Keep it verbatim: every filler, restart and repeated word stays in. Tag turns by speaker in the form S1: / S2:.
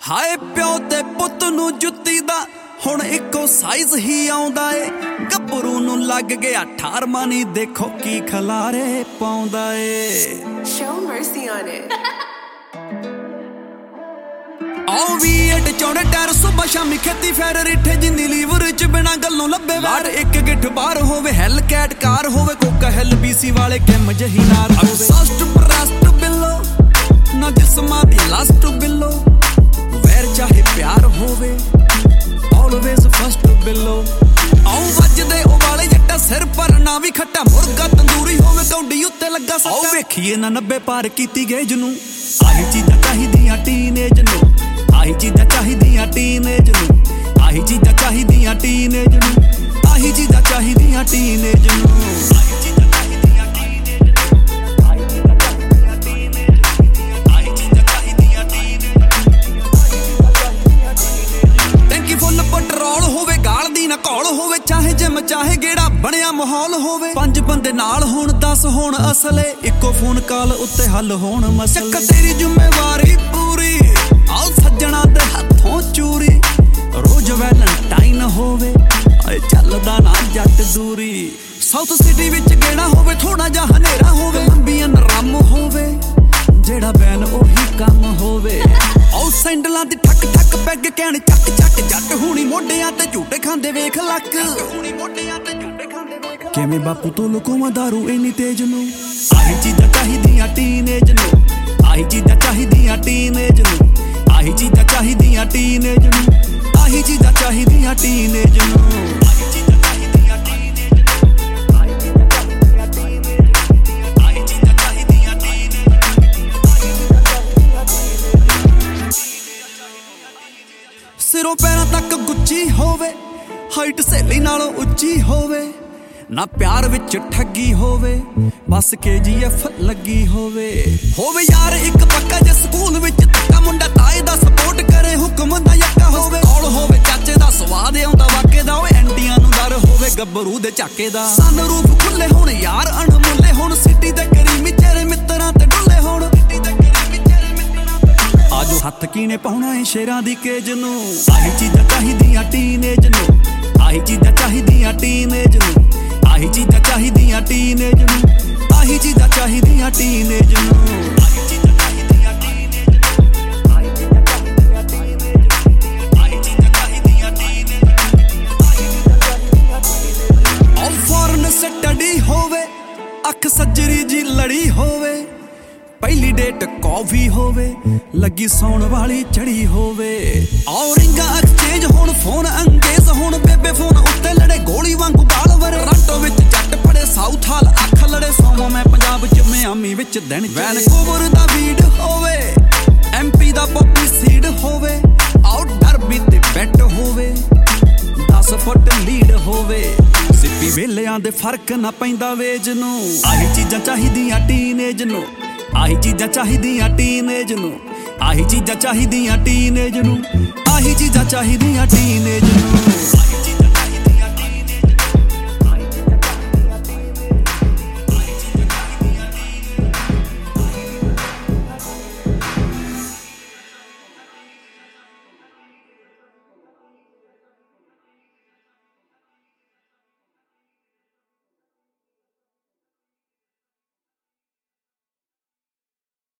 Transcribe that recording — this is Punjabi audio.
S1: ਹਾਏ ਪਿਓ ਤੇ ਪੁੱਤ ਨੂੰ ਜੁੱਤੀ ਦਾ ਹੁਣ ਇੱਕੋ ਸਾਈਜ਼ ਹੀ ਆਉਂਦਾ ਏ। ਗੱਭਰੂ ਨੂੰ ਲੱਗ ਗਿਆ ਅਠਾਰਵਾਂ ਨੀ ਦੇਖੋ ਕੀ ਖਲਾਰੇ ਪਾਉਂਦਾ ਏ।
S2: Show mercy on it.
S1: ਆਉ ਵੀ ਏਟ ਚੌੜੇ ਟਾਇਰ ਸੁਬਾ ਸ਼ਾਮੀ ਖੇਤੀ ਫੈਰ ਰਿੱਠੇ ਜਿੰਨੀ ਲੀਵਰ ਚ ਬਿਨਾਂ ਗੱਲੋਂ ਲੱਭੇ ਵਾਰ ਇੱਕ ਗਿੱਠ ਬਾਹਰ ਹੋਵੇ ਹੈਲ ਕੈਟ ਕਾਰ ਹੋਵੇ ਕੋਕਾ ਹੈਲ ਬੀਸੀ ਵਾਲੇ ਕਿਮ ਜਹੀ ਨਾਰ ਹੋਵੇ। ਸਸਟ ਪ੍ਰਸਟ ਬਿੱਲੋ ਨਾ ਜਿਸਮਾਂ ਦੀ ਲਾਸਟ ਬਿੱਲੋ ਵੈਰ ਚਾਹੇ ਪਿਆਰ ਹੋਵੇ always first ਬਿੱਲੋ। ਆਉ ਵੱਜਦੇ ਉਹ ਵਾਲੇ ਜੱਟਾ ਸਿਰ ਪਰ ਨਾ ਵੀ ਖੱਟਾ ਮੁਰਗਾ ਤੰਦੂਰੀ ਹੋਵੇ ਕੌਂਡੀ ਉੱਤੇ ਲੱਗਾ ਸੱਟਾ। ਆਉ ਵੇਖੀਏ ਨਾ ਨੱਬੇ ਪਾਰ ਕੀਤੀ ਗੇਜ ਨੂੰ ਆਹੀ ਚੀਜ਼ਾਂ ਚਾਹੀਦੀਆਂ ਟੀਨੇਜ ਨੂੰ ਆਹੀ ਚੀਜ਼ਾਂ ਚਾਹੀਦੀਆਂ ਟੀਨੇਜ ਨੂੰ ਆਹੀ ਚੀਜ਼ਾਂ ਚਾਹੀਦੀਆਂ ਟੀਨੇਜ ਨੂੰ ਆਹੀ ਚੀਜ਼ਾਂ ਚਾਹੀਦੀਆਂ ਟੀਨੇਜ ਨੂੰ ਆਹੀ ਚੀਜ਼ਾਂ ਚਾਹੀਦੀਆਂ ਟੀਨੇਜ ਨੂੰ ਆਹੀ ਚੀਜ਼ਾਂ ਚਾਹੀਦੀਆਂ ਟੀਨੇਜ ਨੂੰ ਆਹੀ ਚੀਜ਼ਾਂ ਚਾਹੀਦੀਆਂ ਟੀਨੇਜ ਟੈਂਕੀ ਫੁੱਲ ਪੈਟਰੋਲ ਹੋਵੇ ਗਾਲ ਦੀ ਨਾ ਘੋਲ ਹੋਵੇ ਚਾਹੇ ਜਿਮ ਚਾਹੇ ਗੇੜਾ ਬਣਿਆ ਮਾਹੌਲ ਹੋਵੇ ਪੰਜ ਬੰਦੇ ਨਾਲ ਹੋਣ ਦਸ ਹੋਣ ਅਸਲੇ ਇੱਕੋ ਫੋਨ ਕਾਲ ਉੱਤੇ ਹੱਲ ਹੋਣ ਮਸਲੇ। ਚੱਕ ਤੇਰੀ ਜ਼ਿੰਮੇਵਾਰੀ ਪੂਰੀ ਆਓ ਸੱਜਣਾ ਦੇ ਹੱਥੋਂ ਚੂਰੀ ਰੋਜ਼ ਵੈਲੈਂਟਾਈਨ ਹੋਵੇ ਆਏ ਚੱਲਦਾ ਨਾ ਜੱਟ ਦੂਰੀ। ਸਾਊਥ ਸਿਟੀ ਵਿੱਚ ਗੇੜਾ ਹੋਵੇ ਥੋੜਾ ਜਿਹਾ ਹਨੇਰਾ ਹੋਵੇ ਲੰਬੀਆਂ ਨਰਮ ਹੋਵੇ ਜਿਹੜਾ ਬੈਨ ਉਹੀ ਕੰਮ ਹੋਵੇ। ਆਓ ਸੈਂਡਲਾਂ ਦੀ ਠੱਕ ਠੱਕ ਪੈਗ ਕਹਿਣ ਚੱਕ ਚੱਕ ਜੱਟ ਹੁਣੀ ਮੋਢਿਆਂ ਤੇ ਝੂਟੇ ਖਾਂਦੇ ਵੇਖ ਲੱਕ ਹੁਣੀ ਮੋਢਿਆਂ ਤੇ ਝੂਟੇ ਖਾਂਦੇ ਵੇਖ ਕਿਵੇਂ ਬਾਪੂ ਤੋਂ ਲੁਕੋਵਾਂ ਦਾਰੂ ਇੰਨੀ ਤੇਜ਼ ਨੂੰ ਆਹੀ ਚੀਜ਼ਾਂ ਚਾਹੀਦੀਆਂ ਟੀਨੇਜ ਨੂੰ ਆਹੀ ਚੀਜ਼ਾਂ ਚਾਹੀਦੀਆਂ ਟੀਨੇਜ ਨੂੰ ਆਹੀ ਚੀਜ਼ਾਂ ਚਾਹੀਦੀਆਂ ਟੀਨੇਜ ਨੂੰ ਆਹੀ ਚੀਜ਼ਾਂ ਚਾਹੀਦੀਆਂ ਟੀਨੇਜ ਨੂੰ ਆਹੀ ਚੀਜ਼ਾਂ ਚਾਹੀਦੀਆਂ ਟੀਨੇਜ ਨੂੰ ਆਹੀ ਚੀਜ਼ਾਂ ਚਾਹੀਦੀਆਂ ਟੀਨੇਜ ਨੂੰ ਆਹੀ ਚੀਜ਼ਾਂ ਚਾਹੀਦੀਆਂ ਟੀਨੇਜ ਸਿਰੋਂ ਪੈਰਾਂ ਤੱਕ ਗੁੱਚੀ ਹੋਵੇ ਹਾਈਟ ਸਹੇਲੀ ਨਾਲੋਂ ਉੱਚੀ ਹੋਵੇ ਨਾ ਪਿਆਰ ਵਿੱਚ ਠੱਗੀ ਹੋਵੇ ਬਸ ਕੇ ਜੀ ਐਫ ਲੱਗੀ ਹੋਵੇ ਹੋਵੇ ਯਾਰ ਇੱਕ ਪੱਕਾ ਜੇ ਸਕੂਲ ਵਿੱਚ ਤੱਕਾ ਮੁੰਡਾ ਤਾਏ ਦਾ ਸਪੋਰਟ ਕਰੇ ਹੁਕਮ ਦਾ ਯੱਕਾ ਹੋਵੇ ਕੋਲ ਹੋਵੇ ਚਾਚੇ ਦਾ ਸਵਾਦ ਆਉਂਦਾ ਵਾਕੇ ਦਾ ਓਏ ਐਂਟੀਆਂ ਨੂੰ ਡਰ ਹੋਵੇ ਗੱਭਰੂ ਦੇ ਝਾਕੇ ਦਾ ਸਨ ਰੂਪ ਖੁੱਲੇ ਹੁਣ ਯਾਰ ਅਣਮੁੱਲੇ ਹੁਣ ਸਿੱਟੀ ਦੇ ਕਰੀਮੀ ਤੇਰੇ ਮਿੱਤਰਾਂ ਤੇ ਡੁੱਲੇ ਹੁਣ ਸਿੱਟੀ ਦੇ ਕਰੀਮੀ ਤੇਰੇ ਮਿੱਤਰਾਂ ਤੇ ਆਜੋ ਹੱਥ ਕੀਨੇ ਪਾਉਣਾ ਏ ਸ਼ੇਰਾਂ ਦੀ ਕੇਜ ਨੂੰ ਆਹੀ ਚੀਜ਼ਾਂ ਚਾਹੀਦੀਆਂ ਟੀਨੇਜ ਨੂੰ ਆਹੀ ਚੀਜ਼ਾਂ ਚਾਹੀਦੀਆਂ ਟੀਨੇਜ ਨੂੰ ਆਹੀ ਚੀਜ਼ਾਂ ਚਾਹੀਦੀਆਂ ਟੀਨੇਜ ਨੂੰ ਆਹੀ ਚੀਜ਼ਾਂ ਚਾਹੀਦੀਆਂ ਟੀਨੇਜ ਨੂੰ ਆਹੀ ਚੀਜ਼ਾਂ ਚਾਹੀਦੀਆਂ ਟੀਨੇਜ ਨੂੰ ਆਹੀ ਚੀਜ਼ਾਂ ਚਾਹੀਦੀਆਂ ਟੀਨੇਜ ਨੂੰ ਆਹੀ ਚੀਜ਼ਾਂ ਚਾਹੀਦੀਆਂ ਟੀਨੇਜ ਨੂੰ ਆਹੀ ਚੀਜ਼ਾਂ ਚਾਹੀਦੀਆਂ ਟੀਨੇਜ ਨੂੰ ਆਲ ਫੋਰਨ ਸਟੱਡੀ ਹੋਵੇ ਅੱਖ ਸੱਜਰੀ ਜੀ ਲੜੀ ਹੋਵੇ ਪਹਿਲੀ ਡੇਟ ਕਾਫੀ ਹੋਵੇ ਲੱਗੀ ਸੌਣ ਵਾਲੀ ਚੜੀ ਹੋਵੇ ਆਉ ਰਿੰਗਾ ਐਕਸਚੇਂਜ ਹੁਣ ਫੋਨ ਅੰਗੇਜ਼ ਹੁਣ ਬੇਬੇ ਫੋਨ ਉੱਤੇ ਲੜੇ ਗੋਲੀ ਵਾਂਗੂ ਬਾਲ ਵਰੇ ਰਾਟੋ ਵਿੱਚ ਜੱਟ ਪੜੇ ਸਾਊਥ ਹਾਲ ਅੱਖ ਲੜੇ ਸੋਮਾ ਮੈਂ ਪੰਜਾਬ ਚ ਮਿਆਮੀ ਵਿੱਚ ਦਿਨ ਵੈਨਕੂਵਰ ਦਾ ਵੀਡ ਹੋਵੇ ਐਮਪੀ ਦਾ ਪੱਪੀ ਸੀਡ ਹੋਵੇ ਆਉ ਡਰਬੀ ਤੇ ਬੈਟ ਹੋਵੇ ਦਸ ਫੁੱਟ ਲੀਡ ਹੋਵੇ ਸਿੱਪੀ ਵੇਲਿਆਂ ਦੇ ਫਰਕ ਨਾ ਪੈਂਦਾ ਵੇਜ ਨੂੰ ਆਹੀ ਚੀਜ਼ਾਂ ਚਾਹੀਦੀਆਂ ਟੀਨੇਜ ਨੂੰ ਆਹੀ ਚੀਜ਼ਾਂ ਚਾਹੀਦੀਆਂ ਟੀਨੇਜ ਨੂੰ ਆਹੀ ਚੀਜ਼ਾਂ ਚਾਹੀਦੀਆਂ ਟੀਨੇਜ ਨੂੰ ਆਹੀ ਚੀਜ਼ਾਂ ਚਾਹੀਦੀਆਂ ਟੀਨੇਜ ਨੂੰ।